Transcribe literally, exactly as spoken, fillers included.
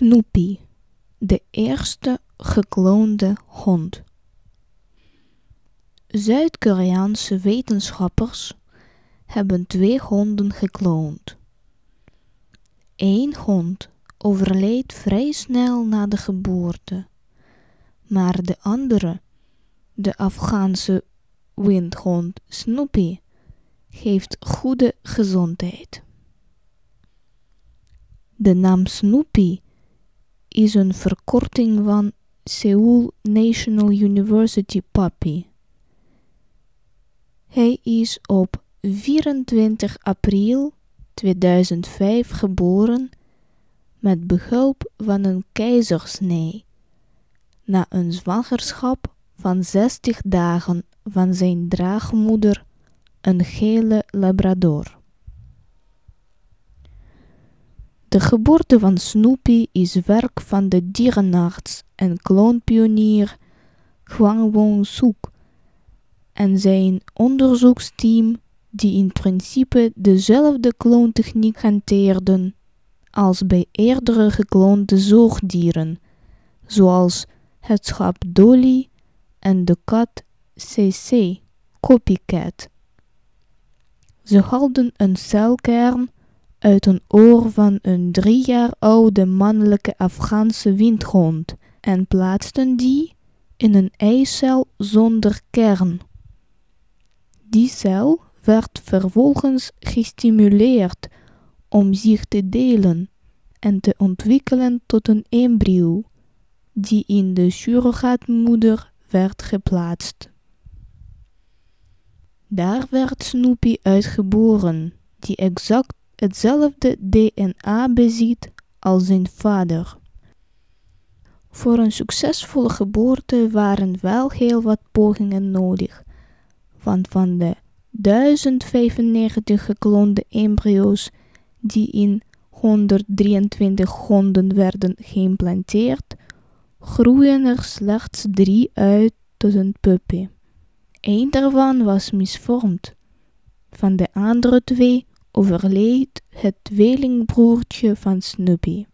Snoopy, de eerste gekloonde hond. Zuid-Koreaanse wetenschappers hebben twee honden gekloond. Eén hond overleed vrij snel na de geboorte, maar de andere, de Afghaanse windhond Snoopy, heeft goede gezondheid. De naam Snoopy is een verkorting van Seoul National University Puppy. Hij is op vierentwintig april tweeduizend vijf geboren met behulp van een keizersnee, na een zwangerschap van zestig dagen van zijn draagmoeder, een gele labrador. De geboorte van Snoopy is werk van de dierenarts en kloonpionier Hwang Won-suk en zijn onderzoeksteam, die in principe dezelfde kloontechniek hanteerden als bij eerdere gekloonde zoogdieren, zoals het schap Dolly en de kat C C, Copycat. Ze haalden een celkern uit een oor van een drie jaar oude mannelijke Afghaanse windhond en plaatsten die in een eicel zonder kern. Die cel werd vervolgens gestimuleerd om zich te delen en te ontwikkelen tot een embryo, die in de surrogaatmoeder werd geplaatst. Daar werd Snoopy uitgeboren, die exact hetzelfde D N A bezit als zijn vader. Voor een succesvolle geboorte waren wel heel wat pogingen nodig, want van de duizend vijfennegentig gekloonde embryo's die in honderddrieëntwintig honden werden geïmplanteerd, groeien er slechts drie uit tot een puppy. Eén daarvan was misvormd. Van de andere twee overleed het tweelingbroertje van Snoopy.